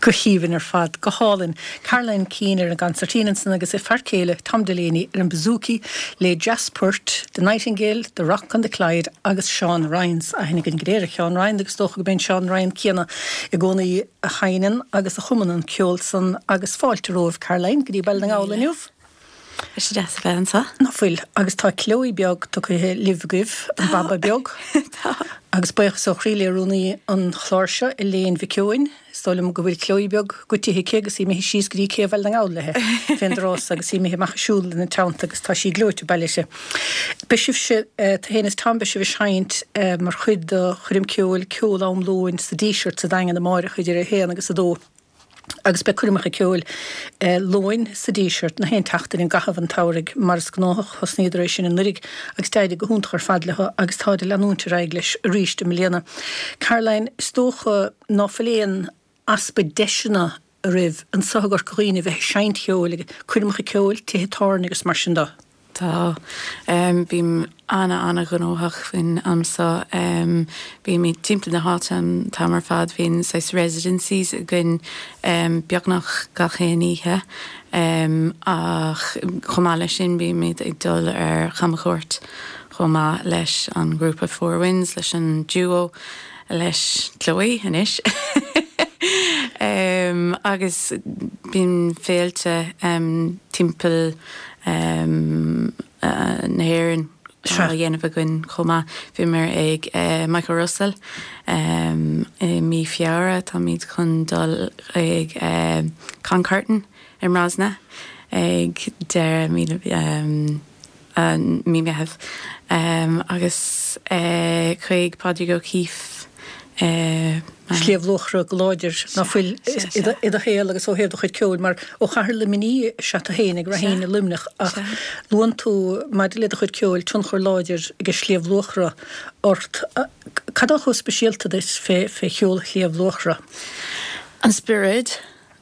chuhíhann ar fad go hálinn Caroline Keane ar an Gancertínanson agus I farcéile Tom Delaney ar an Bazooki le Jaspert, The Nightingale, The Rock and the Clyde agus Sean Rhines a hennig an gréire Sean Rhine agus tócha go ben Sean Rhine céanna I gcónaí a hainan agus a chumanan ceolsan agus fáilteróh Caroline go dtí bail na gála niuh. Is sé deas a bheith sa? Na fuil agus tá clóí beag tu chu livgih an baba beag agus buoch so chríle rúnaí an chláirse I léon bhicúin Stolim go bhfuil clóí beag gotíthe ché agus I mé síos goí cé bhil na gálathe féinrás agus I mé machchasúil na teanta agus tá sí glóite bailise. Beisih se héananas tam beisih seint mar chud churim ceúil ceúil am lóin sa díseart sa dagan na máire chuidir a héan agus a dó. Agus be cuireach ceúil lóin sa díseart na hen taachtain in gahabh an táirigh mars gnách hos níidir sin in nurig agus teide go húntar fadlathe agus táide leúnte reiglis ríiste milliana. Caroline, stócha náfaléon aspa deisina a rih an sagar coíine bheith seint cheúil cuireach ceúil tétárn agus mar sin dá. Tá bím anna gnóthach fin amsa bí mí timppla na hátam tamar fad hín 6 residencies gin beagnach gachéíthe ach chomá leis sin bí mí ag dul ar chamachort chomá leis an Group of Four Winds leis an duo leis Chloe inis. Agus bín féilte timppel nahéireann dhéanamh a gin chomá bhí mar ag Michael Russell mí fiara tá míad chun dul ag Concartan in Rosna ag de mí meheh agus chuig Padraig O'Keeffe Sléomhlóchra gláidir na fuil I a héal agus ó héad chuid ceúil mar ó chahar le miní se a héananig ra héna lumnach ach luan tú mar le chuid ceúil tún chur láidir gus sléomhlóchra ort Cadá chu speisialta is fé cheúil sléomhlóchra? An spirit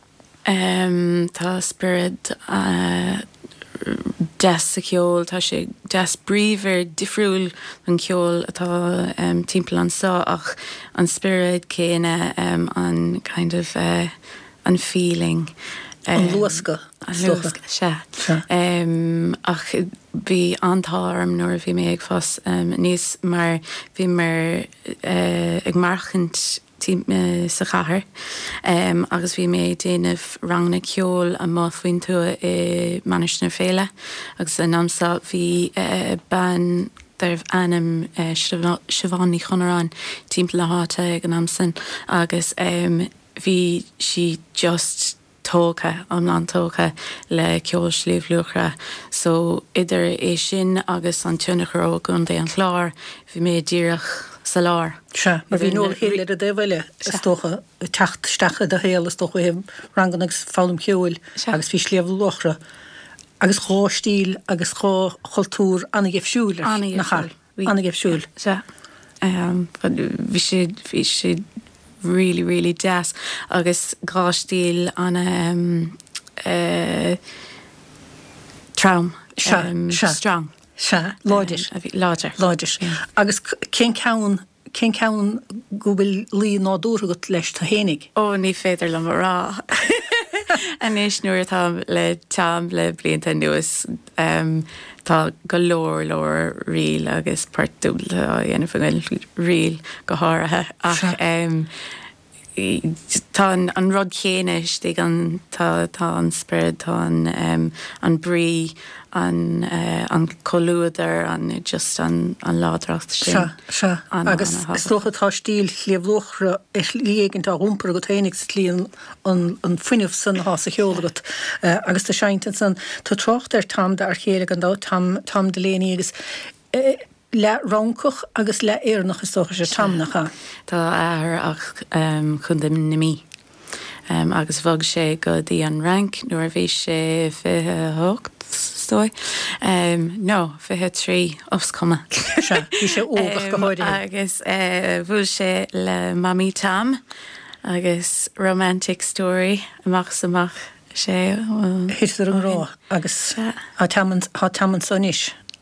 tá spirit des a ceol, tá sé des bríomhar difriúil an ceol atá timppla an sa ach an spirit céine an kind of an feeling. An luasca. Se. Ach bhí antárm nuair bhí mé ag fas níos mar bhí mar ag marchant sa chathair agus bhí mé déanamh rangna ceol a má faoin tú I manisna féile agus an amsa bhí ban darh anam Siobhánaí Chonarán timppla háta ag an amsan agus bhí si just tócha an tócha le ceol sléomhlóchra so idir é sin agus an túnachró gon é an chlár bhí mé díreach sa lár. Se, mar bhí nóir héile a déhile tócha teachtacha a héal is tócha him rangan agus fálam ceúil agus bhí sléomhlóchra agus chá stíl agus chá chultúr anna gefisiúil nach chal anna gefisiúil. Se. Bhí si really deas agus gá stíl an traum strong. Se, láidir. Láidir. Agus cén ceann go bhfuil lí nádúra go leis tá hénig. Ó, ní féidir le mar rá. Anis nuair le tam le blianta nuas tá go leor riil agus partúla a dhéanamh riil go háirithe ach tá an rud chéine stig tá an spirit tá an brí an colúidir an just an ládracht sin. Se agus stocha tá stíl sléomhlóchra líaginn tá rúmpar go ténig líon an fuineh san hás a cheolagat agus tá seintan san tá trocht tam de ar chéile an dá tam Delaney agus le rancoch agus le éarnach is stocha sé tamnacha. Tá air ach chun na mí. Agus bhag sé go dtí an rank nuair bhí sé 28 stoi. No, 23 ofscoma. Bhí sé ógach go háirithe. Agus bhfuil sé le Mammy Tam agus romantic story amach sé. Hitar an rá agus há taman sonis.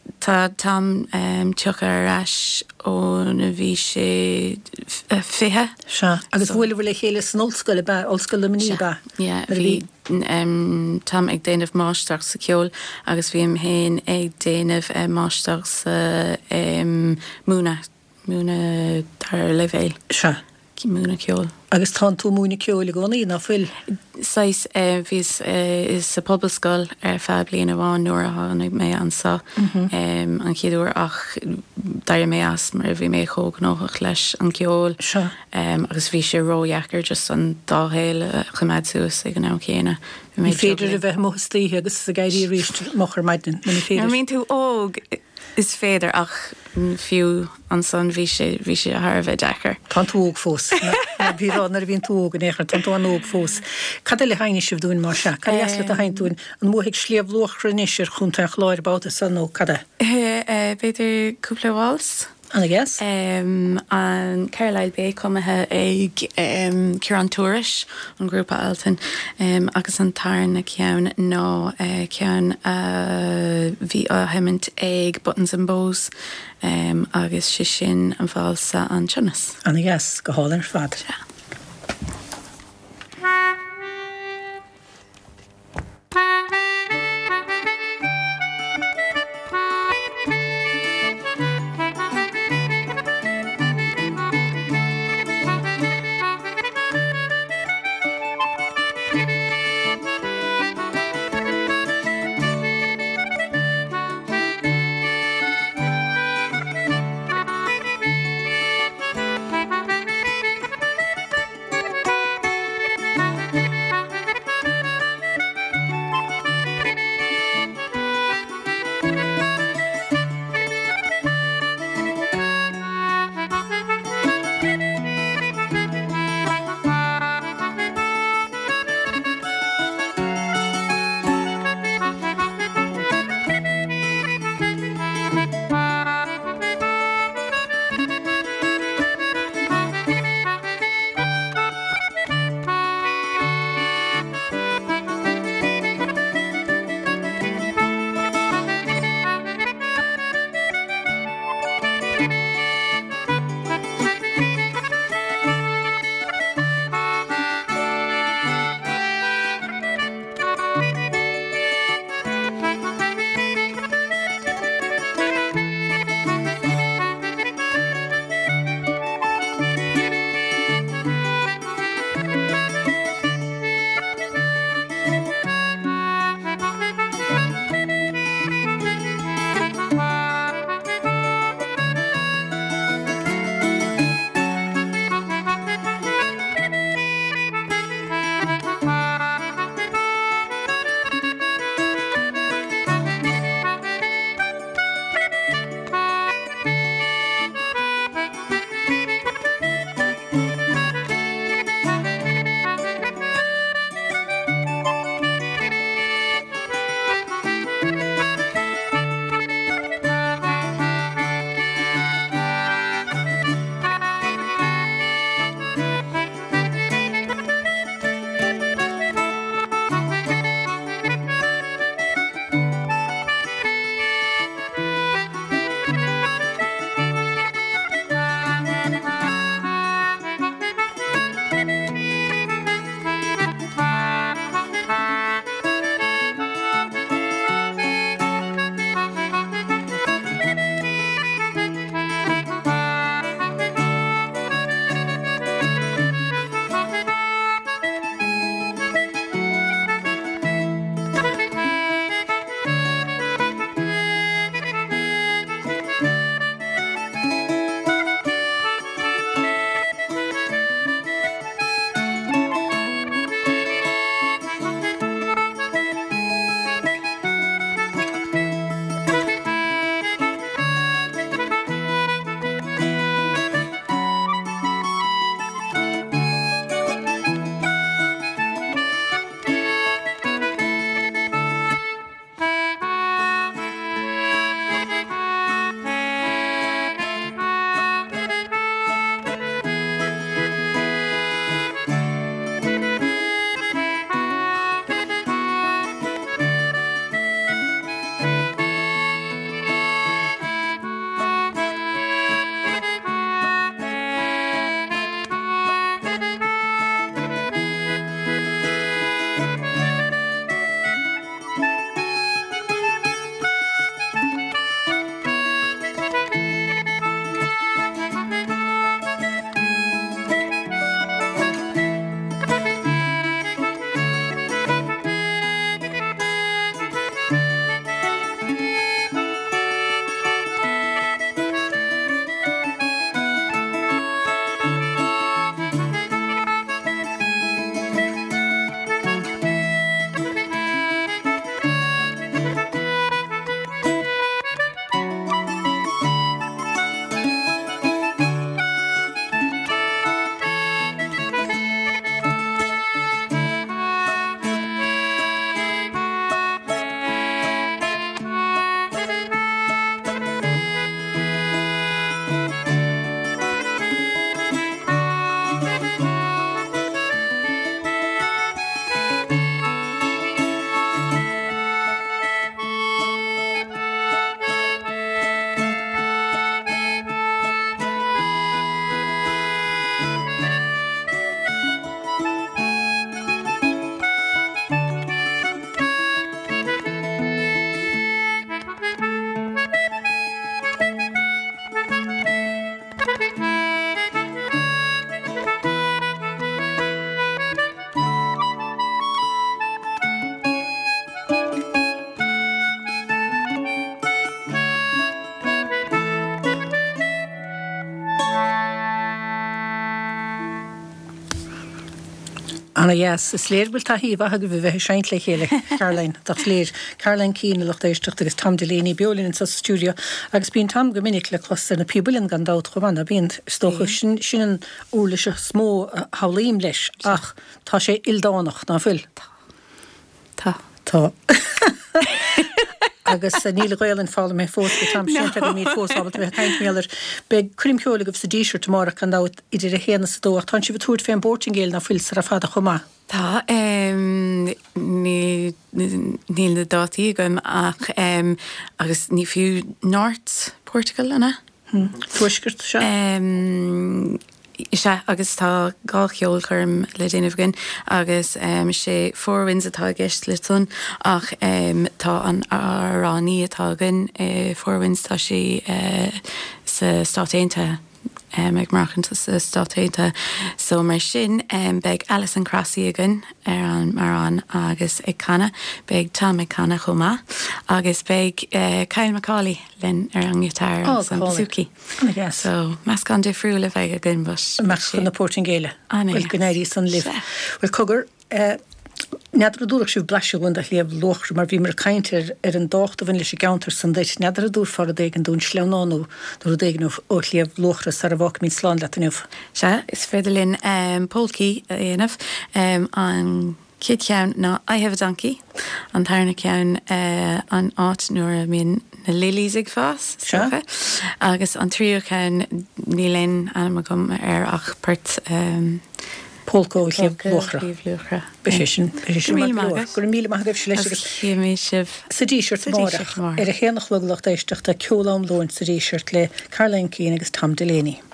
tá tam tucha arás ó na bhí sé fithe. Se agus bhfuil bhfuil le chéile snolscoile ba olscoil mní ba. Bhí tam ag déanamh máisteach sa ceol agus bhíam héin ag déanamh máisteach sa múna tar levéil. Se. Múna ceol. Agus tá tú múna ceol i gcónaí ná fuil. Sais vís is sa poblscoil fe bliana bháin nuair a tháinig mé ansa an chéadú ach dair mé as mar bhí mé chógnóach leis an ceol agus bhí sé róheachar just an dáhéile chuméid suas ag an ná chéine. Ní féidir a bheith mthtíí agus sa gaiirí ríist mochar maidin. Mín tú óg is féidir ach fiú an san bhí sé a Harbheith dechar. Tá tú óg fós. Bhírán ar bhíon tú óg an éair, tá tú an óg fós. Cad le haine sibh dún mar se? Cad le a hain dún an mhuaigh sléomhlóchraníir chun tar chláir báta san nó cada? Beidir cúpla bháils. Anna gas? An Carlisle Bay cumathe ag Ciarán Túris an grúpa Alton agus an tarna ceann ná ceann bhí á heimint ag Buttons and Bows agus si sin an bhálsa an Tunas. Anna gas, go hálan ar fad. Anna yes, is léirbal taí bhatha go bheith seint le chéile Caroline Tá léir Caroline Keane lecht éisteach agus Tom Delaney beolin in sa stúdio agus bíon tam go minic le clusta na pibulin gan dát chomana bíon stocha sin úla se smó hálíim leis ach tá sé ildánach ná fuil. Tá. Agus níl réilen fála mé fós go tam sin go mí fós ábal bheith taint méler be crimceola go sa díisiir tomara an dát idir a héana sa dó tá si bhtúir féin bortingéil na fuil sa a fada chomá. Tá níl na dátaí gom ach agus ní fiú North Portugal anna. Tuisgurt se? Se agus tá gácheol chum le déanamh gin agus sé fórhains atá gist le tún ach tá an arráníí atá gin fórhains tá sé sa státéanta ag marchananta sa státéanta so mar sin beag Alison Crassi agan an mar agus ag canna beag Tom ag canna chomá agus beag Kyle McCauley linn an gitar san Suki. So mas gan difriúla bheith agan bus. Mas gan na Portingéile. Bhfuil gnéirí san liv. Bhfuil cogur Nedra dúach siú blaisiúin a léamh lochra mar bhí mar caiintear an dácht a bhain leis gaantar san déit nedra dúr far a dégan dún sleanánú dú déganmh ó léamh lochra sa a bhach mín sláán letanmh. Se is féidirlinn Polki a dhéanamh an cid ceann ná I Have a Donkey an tarna ceann an áit nuair a mín na lilies ag fás agus an tríú ceann nílén anam gom ach pert Polco léamh lochra. Beisisin gur míle maithagah se leis sa díisiirt mar a chéannach luglacht éisteach a ceolám lóin sa díisiirt le Caroline Keane agus Tom Delaney.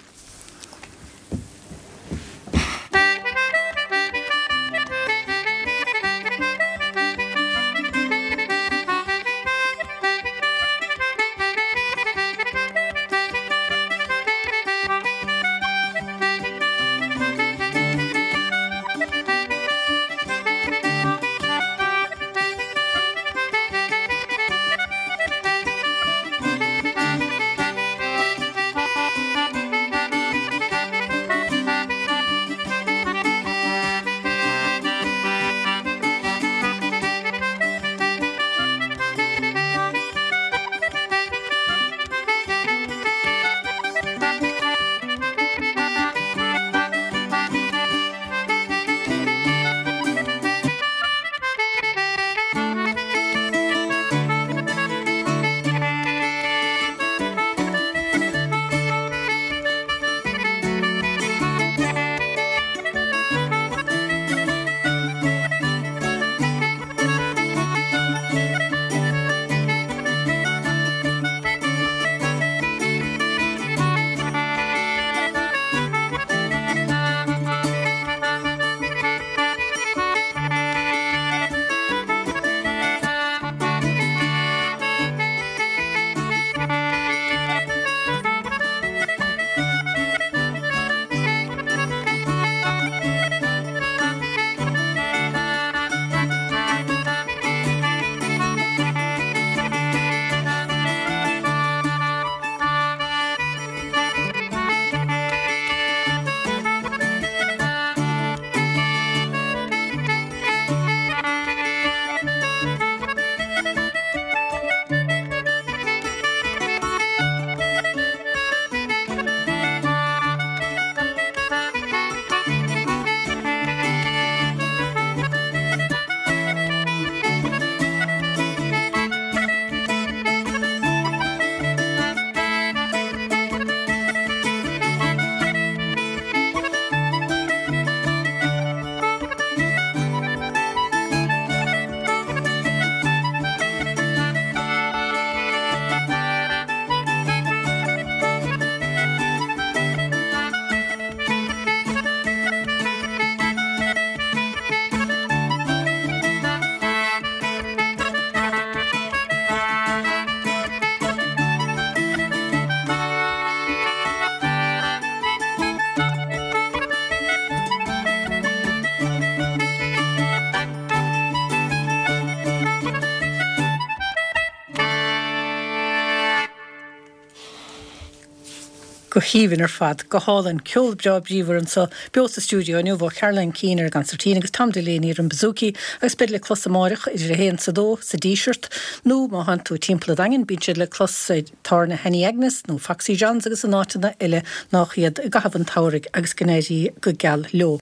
go híhann ar fad go hálann ceol jobríomhar an sa beos sa stúdio aniu bh Caroline Keane ar gan Sartína agus Tom Delaney ar an Bazooki agus bid le clos amárach idir a héan sa dó sa díseart nó má han tú timppla dagen bín siad le clos tána Henny Agnes nó Foxy Johns agus an átainna ile nach iad gahabhan táirigh agus gnéirí go geal leo.